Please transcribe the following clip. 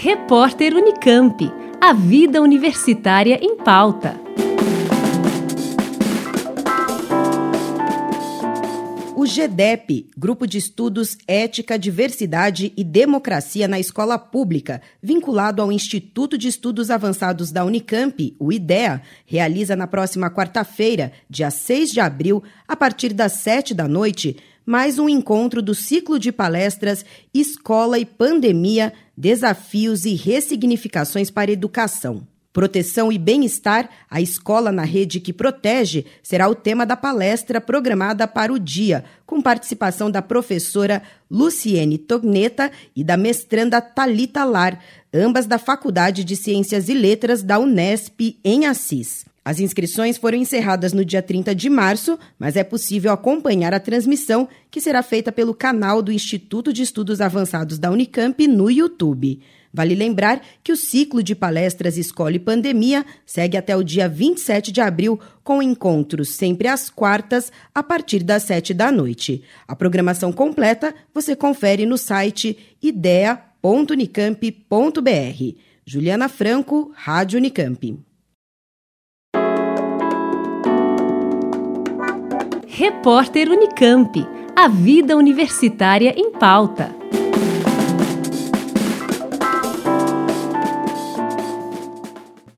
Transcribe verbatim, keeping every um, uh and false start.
Repórter Unicamp. A vida universitária em pauta. O GEDEP, Grupo de Estudos Ética, Diversidade e Democracia na Escola Pública, vinculado ao Instituto de Estudos Avançados da Unicamp, o IDEA, realiza na próxima quarta-feira, dia seis de abril, a partir das sete da noite, mais um encontro do ciclo de palestras Escola e Pandemia, Desafios e Ressignificações para a Educação. Proteção e Bem-Estar, a escola na rede que protege, será o tema da palestra programada para o dia, com participação da professora Luciene Tognetta e da mestranda Thalita Lar, ambas da Faculdade de Ciências e Letras da Unesp, em Assis. As inscrições foram encerradas no dia trinta de março, mas é possível acompanhar a transmissão, que será feita pelo canal do Instituto de Estudos Avançados da Unicamp no YouTube. Vale lembrar que o ciclo de palestras Escola e Pandemia segue até o dia vinte e sete de abril, com encontros sempre às quartas, a partir das sete da noite. A programação completa você confere no site idea ponto unicamp ponto br. Juliana Franco, Rádio Unicamp. Repórter Unicamp. A vida universitária em pauta.